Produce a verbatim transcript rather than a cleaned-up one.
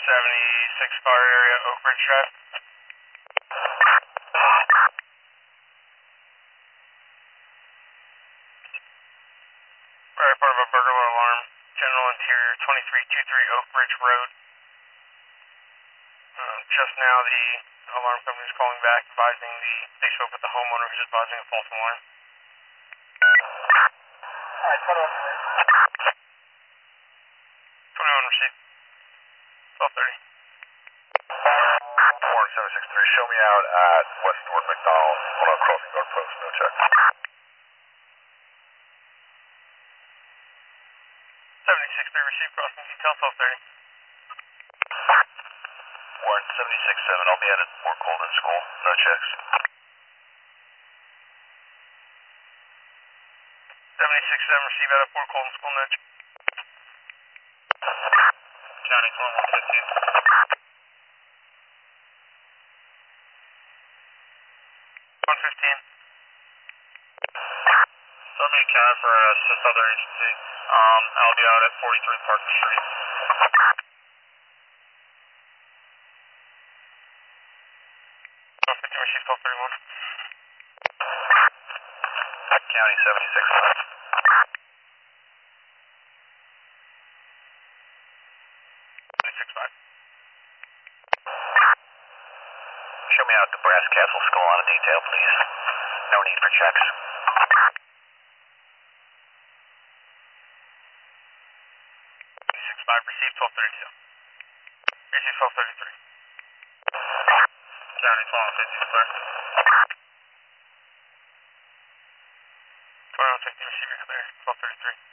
seventy-six car area, Oak Ridge Drive. Right, part of a burglar alarm. General Interior, twenty-three twenty-three Oak Ridge Road. Uh, just now the alarm company is calling back, advising the, they spoke with the homeowner who's advising a false alarm. Alright, twenty-one. twenty-one received. twelve thirty. Warren seven six three, show me out at West North McDonald, one on Crossing Guard Post, no check. seventy-six three received, crossing detail, twelve thirty. Warren seventy-six seven, I'll be at Port Colden School, no checks. seventy-six seven received out of Port Colden School, no check. County twenty-one fifteen. one fifteen. Let me account for uh, assist other agency. Um, I'll be out at forty-three Parker Street. one fifteen received, twelve thirty-one. County seventy-six five. seventy-six five. Show me out to Brass Castle School on a detail, please. No need for checks. six five received, twelve thirty-two. Received twelve thirty-three. County twenty-one fifty, clear. twenty-one fifty receiving clear, twelve thirty-three.